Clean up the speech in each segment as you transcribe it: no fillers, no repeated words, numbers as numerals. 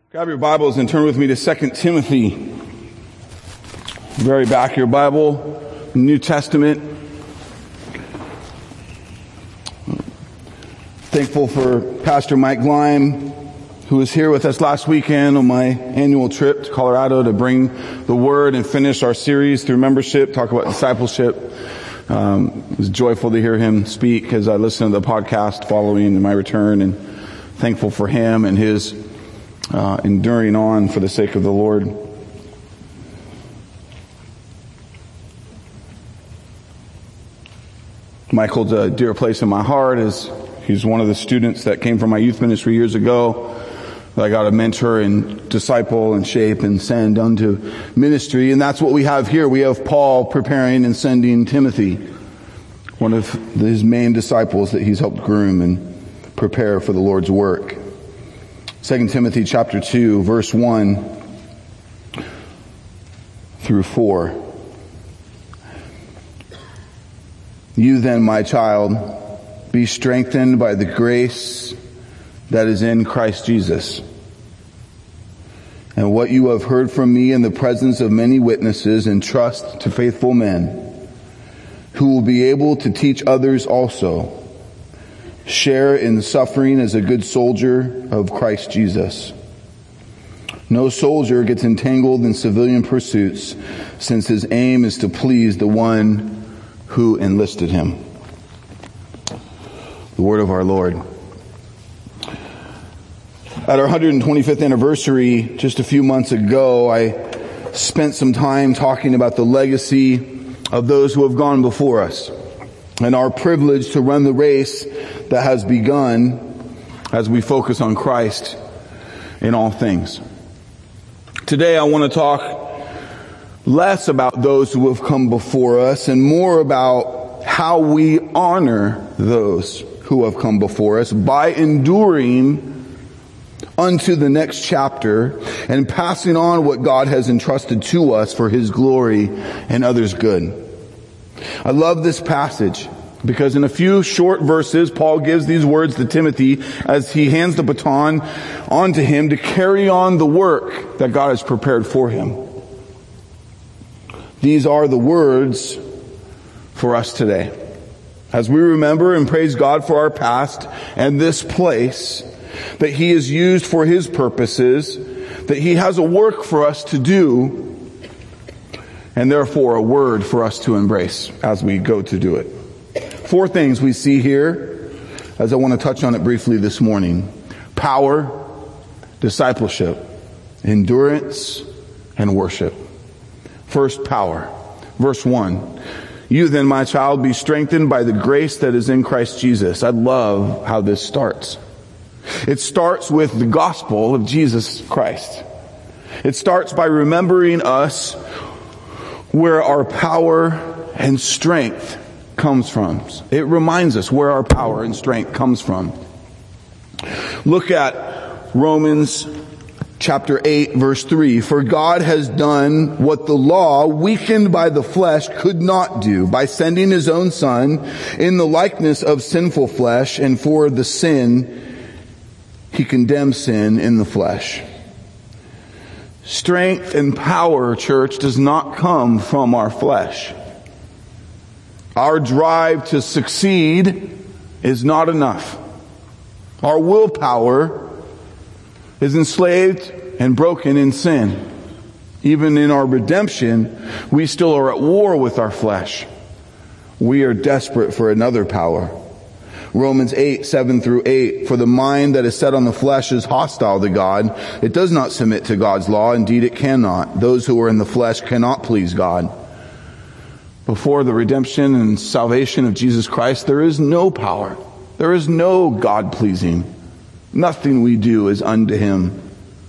Grab your Bibles and turn with me to 2 Timothy. Very back of your Bible, New Testament. Thankful for Pastor Mike Gleim, who was here with us last weekend on my annual trip to Colorado to bring the Word and finish our series through membership, talk about discipleship. It was joyful to hear him speak as I listened to the podcast following my return, and thankful for him and his enduring on for the sake of the Lord. Mike holds a dear place in my heart as he's one of the students that came from my youth ministry years ago that I got to mentor and disciple and shape and send unto ministry. And that's what we have here. We have Paul preparing and sending Timothy, one of his main disciples that he's helped groom and prepare for the Lord's work. 2 Timothy chapter 2, verse 1 through 4. You then, my child, be strengthened by the grace that is in Christ Jesus. And what you have heard from me in the presence of many witnesses, entrust to faithful men who will be able to teach others also. Share in suffering as a good soldier of Christ Jesus. No soldier gets entangled in civilian pursuits, since his aim is to please the one who enlisted him. The word of our Lord. At our 125th anniversary, just a few months ago, I spent some time talking about the legacy of those who have gone before us, and our privilege to run the race that has begun as we focus on Christ in all things. Today I want to talk less about those who have come before us and more about how we honor those who have come before us by enduring unto the next chapter and passing on what God has entrusted to us for His glory and others' good. I love this passage because in a few short verses, Paul gives these words to Timothy as he hands the baton onto him to carry on the work that God has prepared for him. These are the words for us today. As we remember and praise God for our past and this place that He has used for His purposes, that He has a work for us to do, and therefore a word for us to embrace as we go to do it. 4 things we see here, as I want to touch on it briefly this morning. Power, discipleship, endurance, and worship. First, power. Verse 1. You then, my child, be strengthened by the grace that is in Christ Jesus. I love how this starts. It starts with the gospel of Jesus Christ. It starts by remembering us where our power and strength comes from. It reminds us where our power and strength comes from. Look at Romans chapter 8, verse 3. For God has done what the law, weakened by the flesh, could not do, by sending His own Son in the likeness of sinful flesh, and for the sin, He condemned sin in the flesh. Strength and power, church, does not come from our flesh. Our drive to succeed is not enough. Our willpower is enslaved and broken in sin. Even in our redemption, we still are at war with our flesh. We are desperate for another power. Romans 8, 7 through 8. For the mind that is set on the flesh is hostile to God. It does not submit to God's law. Indeed, it cannot. Those who are in the flesh cannot please God. Before the redemption and salvation of Jesus Christ, there is no power. There is no God-pleasing. Nothing we do is unto Him.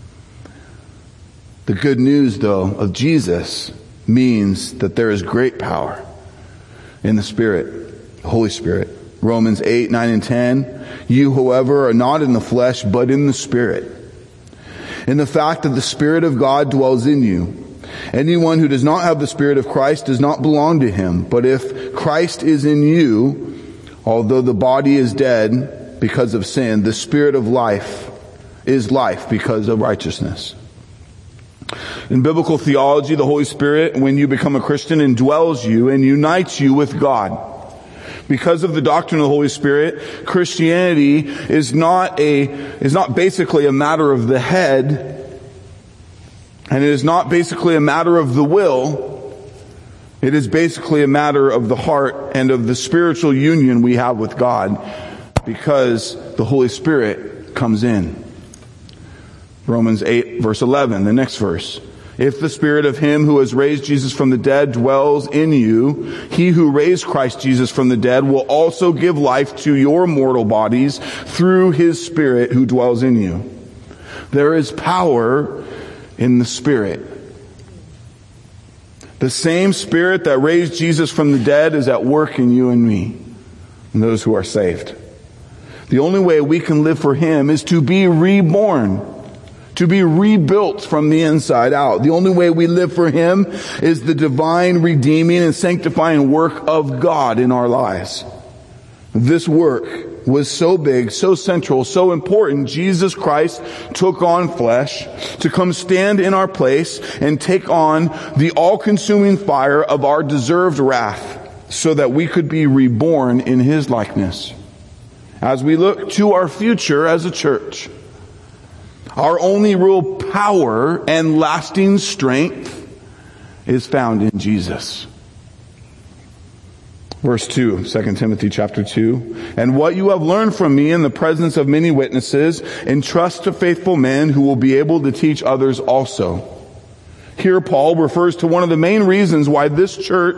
The good news, though, of Jesus means that there is great power in the Spirit, the Holy Spirit. Romans 8, 9, and 10. You, however, are not in the flesh, but in the Spirit. In the fact that the Spirit of God dwells in you. Anyone who does not have the Spirit of Christ does not belong to Him. But if Christ is in you, although the body is dead because of sin, the Spirit of life is life because of righteousness. In biblical theology, the Holy Spirit, when you become a Christian, indwells you and unites you with God. Because of the doctrine of the Holy Spirit, Christianity is not basically a matter of the head, and it is not basically a matter of the will. It is basically a matter of the heart and of the spiritual union we have with God, because the Holy Spirit comes in. Romans 8 verse 11, the next verse. If the Spirit of Him who has raised Jesus from the dead dwells in you, He who raised Christ Jesus from the dead will also give life to your mortal bodies through His Spirit who dwells in you. There is power in the Spirit. The same Spirit that raised Jesus from the dead is at work in you and me, and those who are saved. The only way we can live for Him is to be reborn, to be rebuilt from the inside out. The only way we live for Him is the divine, redeeming, and sanctifying work of God in our lives. This work was so big, so central, so important, Jesus Christ took on flesh to come stand in our place and take on the all-consuming fire of our deserved wrath so that we could be reborn in His likeness. As we look to our future as a church, our only real power and lasting strength is found in Jesus. Verse 2, 2 Timothy chapter 2. And what you have learned from me in the presence of many witnesses, entrust to faithful men who will be able to teach others also. Here Paul refers to one of the main reasons why the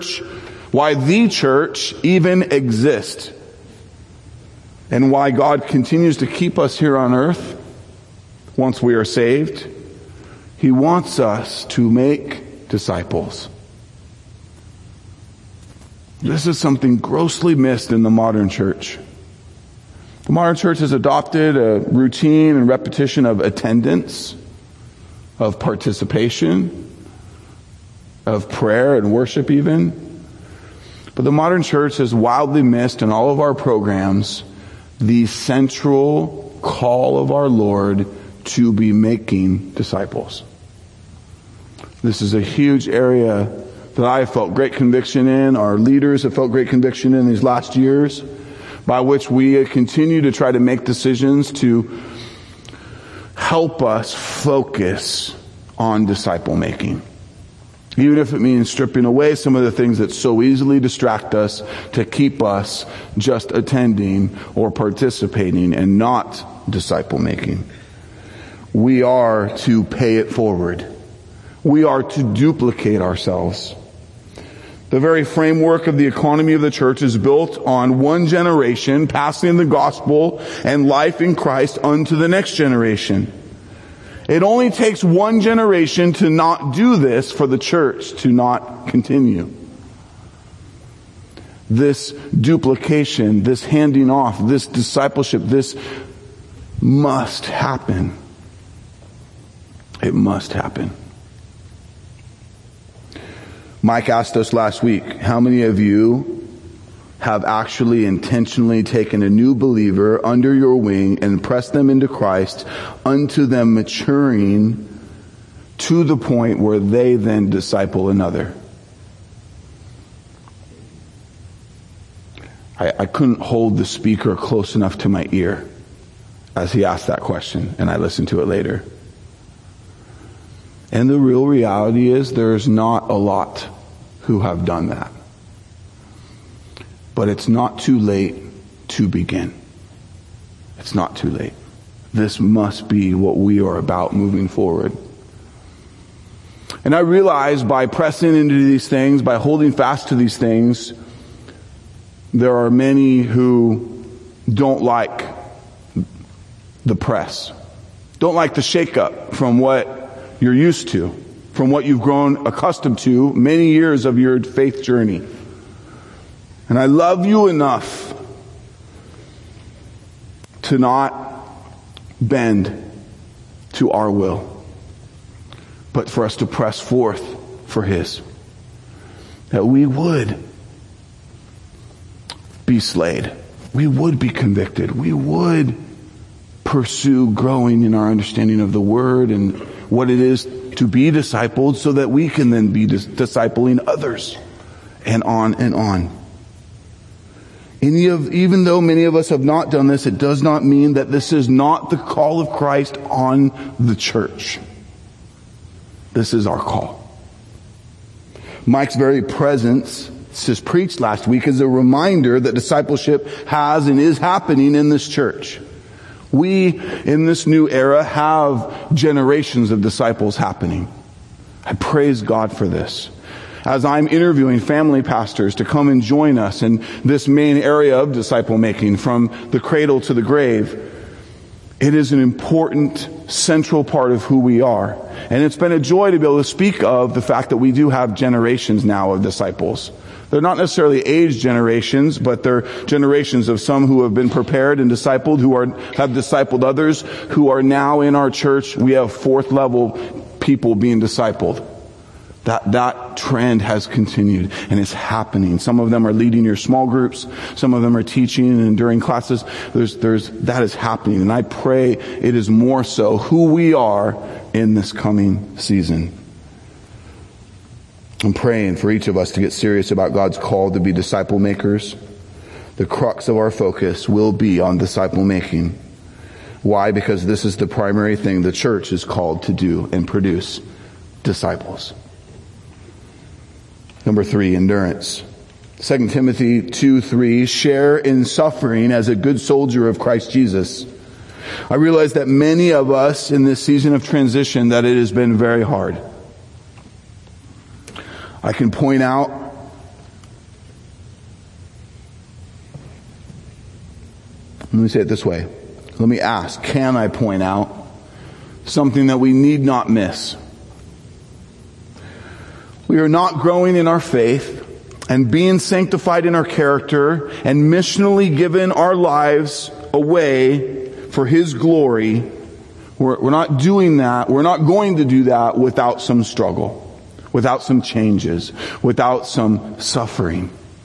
church even exists, and why God continues to keep us here on earth. Once we are saved, He wants us to make disciples. This is something grossly missed in the modern church. The modern church has adopted a routine and repetition of attendance, of participation, of prayer and worship even. But the modern church has wildly missed in all of our programs the central call of our Lord to be making disciples. This is a huge area that I have felt great conviction in. Our leaders have felt great conviction in these last years, by which we continue to try to make decisions to help us focus on disciple making. Even if it means stripping away some of the things that so easily distract us to keep us just attending or participating and not disciple making. We are to pay it forward. We are to duplicate ourselves. The very framework of the economy of the church is built on one generation passing the gospel and life in Christ unto the next generation. It only takes one generation to not do this for the church to not continue. This duplication, this handing off, this discipleship, this must happen. It must happen. Mike asked us last week, how many of you have actually intentionally taken a new believer under your wing and pressed them into Christ unto them maturing to the point where they then disciple another? I couldn't hold the speaker close enough to my ear as he asked that question, and I listened to it later. And the real reality is there's not a lot who have done that. But it's not too late to begin. It's not too late. This must be what we are about moving forward. And I realize by pressing into these things, by holding fast to these things, there are many who don't like the press, don't like the shake-up from what you're used to, from what you've grown accustomed to many years of your faith journey. And I love you enough to not bend to our will, but for us to press forth for His. That we would be slayed. We would be convicted. We would pursue growing in our understanding of the Word and what it is to be discipled so that we can then be discipling others, and on and on. Even though many of us have not done this, it does not mean that this is not the call of Christ on the church. This is our call. Mike's very presence, just preached last week, is a reminder that discipleship has and is happening in this church. We, in this new era, have generations of disciples happening. I praise God for this. As I'm interviewing family pastors to come and join us in this main area of disciple making, from the cradle to the grave, it is an important, central part of who we are. And it's been a joy to be able to speak of the fact that we do have generations now of disciples. They're not necessarily age generations, but they're generations of some who have been prepared and discipled, have discipled others, who are now in our church. We have fourth level people being discipled. That trend has continued, and it's happening. Some of them are leading your small groups. Some of them are teaching and during classes. That is happening, and I pray it is more so who we are in this coming season. I'm praying for each of us to get serious about God's call to be disciple makers. The crux of our focus will be on disciple making. Why? Because this is the primary thing the church is called to do and produce: disciples. Number 3, endurance. 2 Timothy 2:3, share in suffering as a good soldier of Christ Jesus. I realize that many of us in this season of transition, that it has been very hard. I can point out let me say it this way. Let me ask, can I point out something that we need not miss? We are not growing in our faith and being sanctified in our character and missionally given our lives away for His glory. We're not doing that. We're not going to do that without some struggle, without some changes, without some suffering.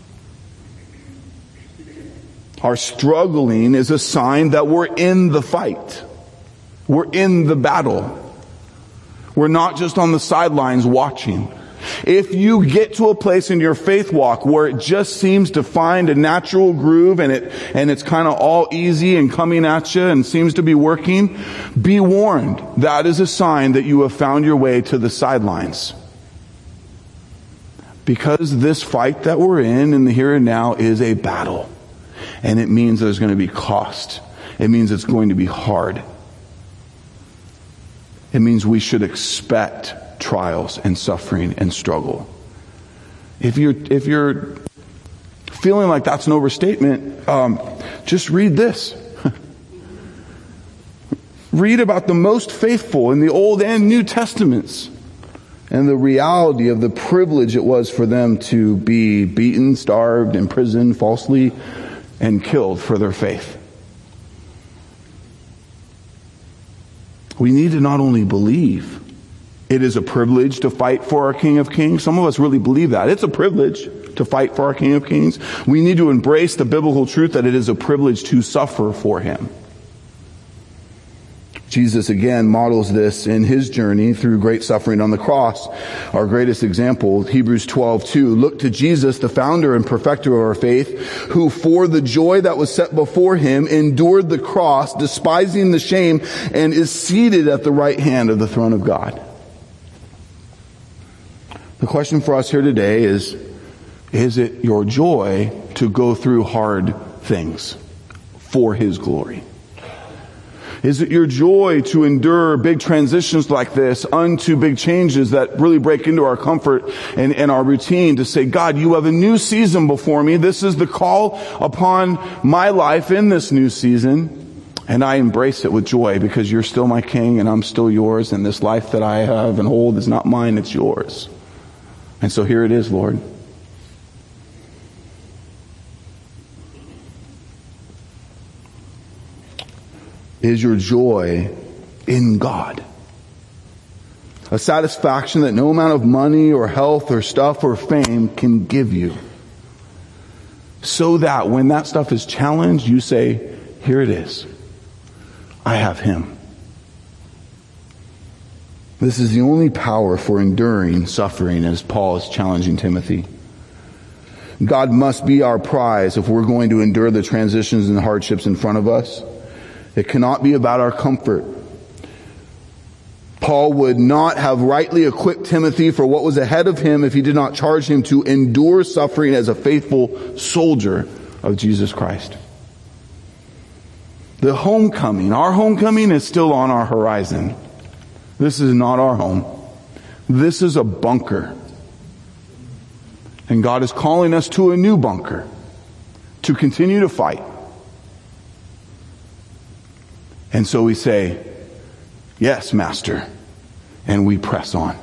Our struggling is a sign that we're in the fight. We're in the battle. We're not just on the sidelines watching. If you get to a place in your faith walk where it just seems to find a natural groove and it's kind of all easy and coming at you and seems to be working, be warned. That is a sign that you have found your way to the sidelines. Because this fight that we're in the here and now is a battle. And it means there's going to be cost. It means it's going to be hard. It means we should expect trials and suffering and struggle. If you're feeling like that's an overstatement, just read this. Read about the most faithful in the Old and New Testaments and the reality of the privilege it was for them to be beaten, starved, imprisoned falsely, and killed for their faith. We need to not only believe it is a privilege to fight for our King of Kings. Some of us really believe that. It's a privilege to fight for our King of Kings. We need to embrace the biblical truth that it is a privilege to suffer for Him. Jesus again models this in His journey through great suffering on the cross. Our greatest example, Hebrews 12:2. Look to Jesus, the founder and perfecter of our faith, who for the joy that was set before Him endured the cross, despising the shame, and is seated at the right hand of the throne of God. The question for us here today is it your joy to go through hard things for His glory? Is it your joy to endure big transitions like this unto big changes that really break into our comfort and our routine, to say, God, you have a new season before me. This is the call upon my life in this new season. And I embrace it with joy because you're still my King and I'm still yours. And this life that I have and hold is not mine, it's yours. And so here it is, Lord. Is your joy in God? A satisfaction that no amount of money or health or stuff or fame can give you. So that when that stuff is challenged, you say, here it is. I have him. This is the only power for enduring suffering, as Paul is challenging Timothy. God must be our prize if we're going to endure the transitions and hardships in front of us. It cannot be about our comfort. Paul would not have rightly equipped Timothy for what was ahead of him if he did not charge him to endure suffering as a faithful soldier of Jesus Christ. The homecoming, our homecoming is still on our horizon. This is not our home. This is a bunker. And God is calling us to a new bunker, to continue to fight. And so we say, yes, Master, and we press on.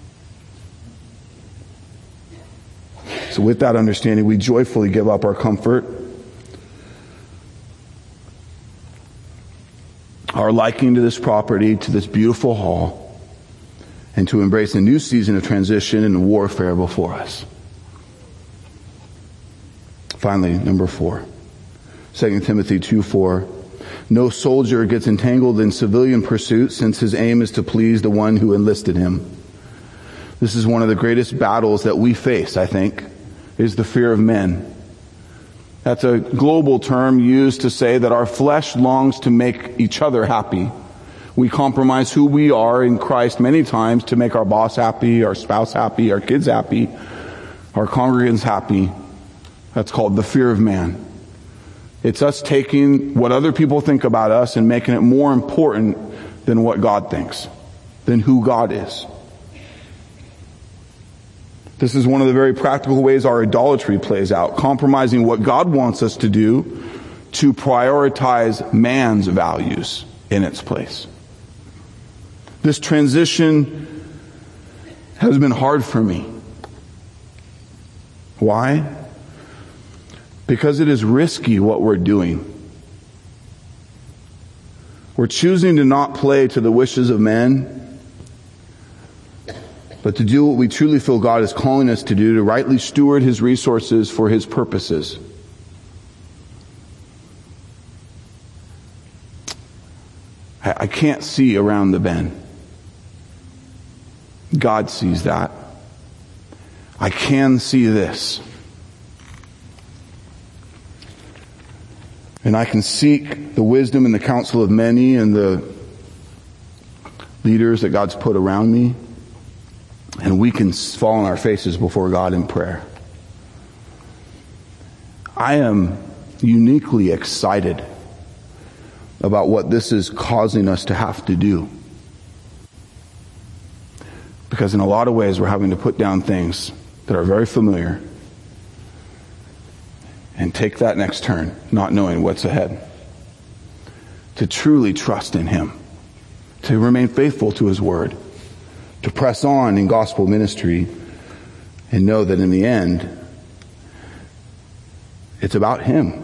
So with that understanding, we joyfully give up our comfort, our liking to this property, to this beautiful hall, and to embrace a new season of transition and warfare before us. Finally, number 4, 2 Timothy 2:4. No soldier gets entangled in civilian pursuit, since his aim is to please the one who enlisted him. This is one of the greatest battles that we face, I think, is the fear of men. That's a global term used to say that our flesh longs to make each other happy. We compromise who we are in Christ many times to make our boss happy, our spouse happy, our kids happy, our congregants happy. That's called the fear of man. It's us taking what other people think about us and making it more important than what God thinks, than who God is. This is one of the very practical ways our idolatry plays out, compromising what God wants us to do to prioritize man's values in its place. This transition has been hard for me. Why? Because it is risky what we're doing. We're choosing to not play to the wishes of men, but to do what we truly feel God is calling us to do, to rightly steward his resources for his purposes. I can't see around the bend. God sees that. I can see this. And I can seek the wisdom and the counsel of many and the leaders that God's put around me. And we can fall on our faces before God in prayer. I am uniquely excited about what this is causing us to have to do. Because in a lot of ways we're having to put down things that are very familiar and take that next turn, not knowing what's ahead. To truly trust in him. To remain faithful to his word. To press on in gospel ministry and know that in the end, it's about him.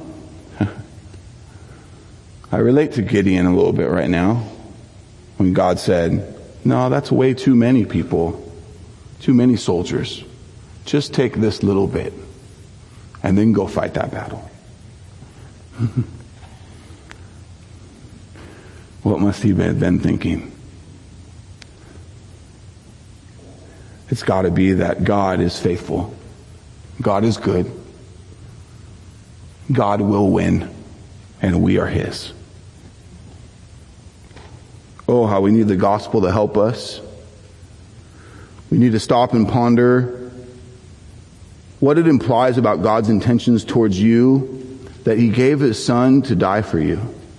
I relate to Gideon a little bit right now when God said, no, that's way too many people, too many soldiers. Just take this little bit and then go fight that battle. What must he have been thinking? It's got to be that God is faithful. God is good. God will win, and we are his. Oh, how we need the gospel to help us. We need to stop and ponder what it implies about God's intentions towards you, that he gave his son to die for you.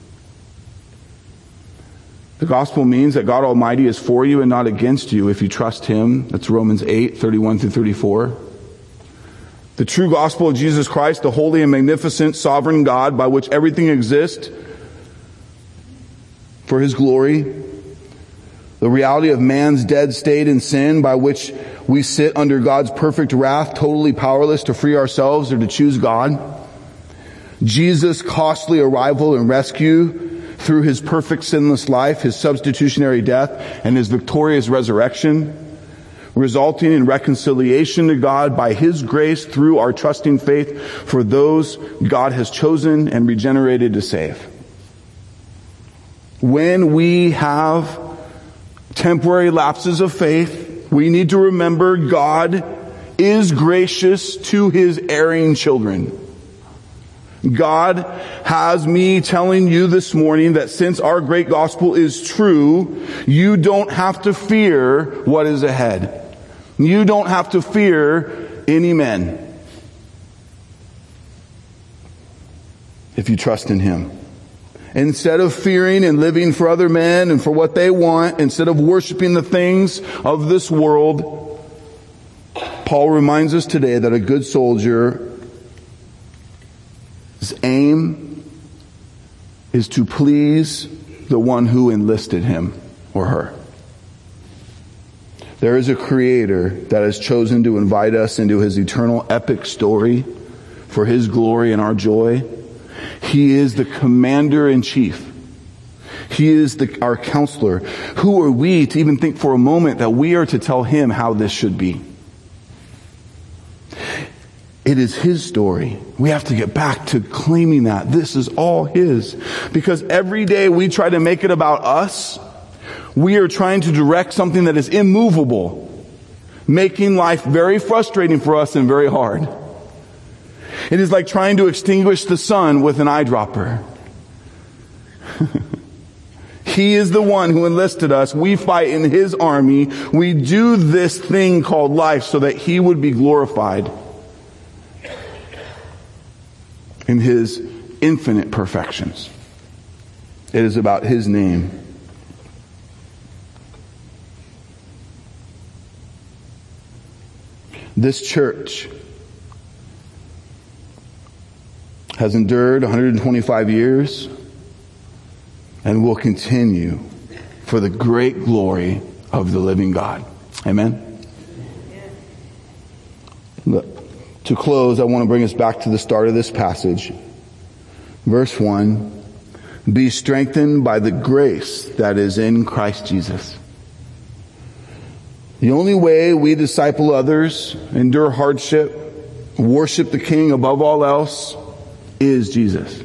The gospel means that God Almighty is for you and not against you if you trust him. That's Romans 8:31-34. The true gospel of Jesus Christ, the holy and magnificent sovereign God by which everything exists for his glory. The reality of man's dead state in sin by which we sit under God's perfect wrath, totally powerless to free ourselves or to choose God. Jesus' costly arrival and rescue through his perfect sinless life, his substitutionary death, and his victorious resurrection, resulting in reconciliation to God by his grace through our trusting faith for those God has chosen and regenerated to save. When we have temporary lapses of faith, we need to remember God is gracious to His erring children. God has me telling you this morning that since our great gospel is true, you don't have to fear what is ahead. You don't have to fear any men if you trust in Him. Instead of fearing and living for other men and for what they want, instead of worshiping the things of this world, Paul reminds us today that a good soldier's aim is to please the one who enlisted him or her. There is a Creator that has chosen to invite us into His eternal epic story for His glory and our joy. He is the commander-in-chief. He is our counselor. Who are we to even think for a moment that we are to tell Him how this should be? It is His story. We have to get back to claiming that. This is all His. Because every day we try to make it about us, we are trying to direct something that is immovable, making life very frustrating for us and very hard. It is like trying to extinguish the sun with an eyedropper. He is the one who enlisted us. We fight in His army. We do this thing called life so that He would be glorified in His infinite perfections. It is about His name. This church has endured 125 years and will continue for the great glory of the living God. Amen? To close, I want to bring us back to the start of this passage. Verse 1, be strengthened by the grace that is in Christ Jesus. The only way we disciple others, endure hardship, worship the King above all else, is Jesus.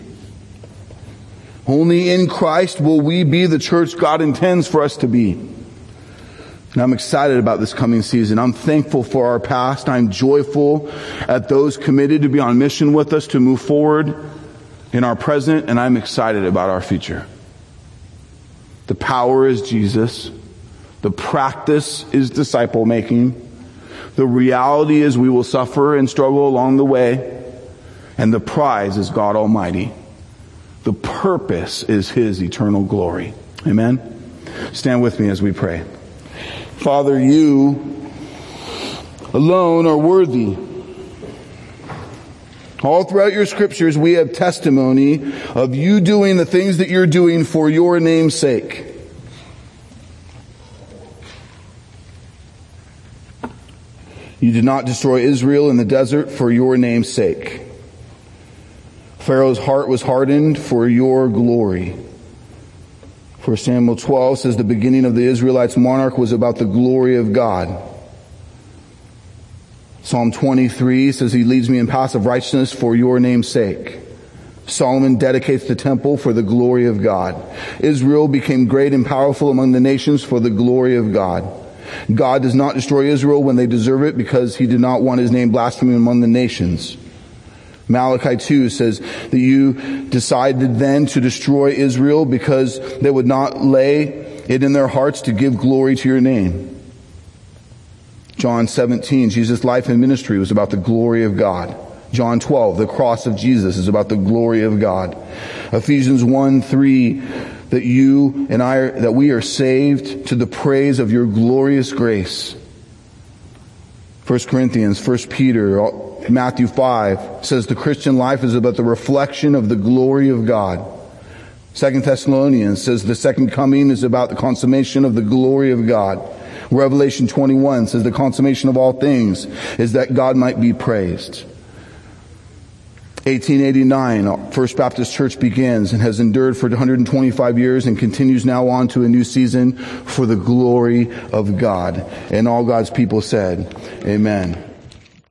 Only in Christ will we be the church God intends for us to be. And I'm excited about this coming season. I'm thankful for our past. I'm joyful at those committed to be on mission with us to move forward in our present, and I'm excited about our future. The power is Jesus. The practice is disciple making. The reality is we will suffer and struggle along the way. And the prize is God Almighty. The purpose is His eternal glory. Amen? Stand with me as we pray. Father, You alone are worthy. All throughout Your scriptures we have testimony of You doing the things that You're doing for Your name's sake. You did not destroy Israel in the desert for Your name's sake. Pharaoh's heart was hardened for Your glory. 1 Samuel 12 says the beginning of the Israelites' monarch was about the glory of God. Psalm 23 says He leads me in paths of righteousness for Your name's sake. Solomon dedicates the temple for the glory of God. Israel became great and powerful among the nations for the glory of God. God does not destroy Israel when they deserve it because He did not want His name blasphemed among the nations. Malachi 2 says that You decided then to destroy Israel because they would not lay it in their hearts to give glory to Your name. John 17, Jesus' life and ministry was about the glory of God. John 12, the cross of Jesus is about the glory of God. Ephesians 1:3, that we are saved to the praise of Your glorious grace. 1 Corinthians, 1 Peter, Matthew 5 says the Christian life is about the reflection of the glory of God. 2 Thessalonians says the second coming is about the consummation of the glory of God. Revelation 21 says the consummation of all things is that God might be praised. 1889, First Baptist Church begins and has endured for 125 years and continues now on to a new season for the glory of God. And all God's people said, Amen.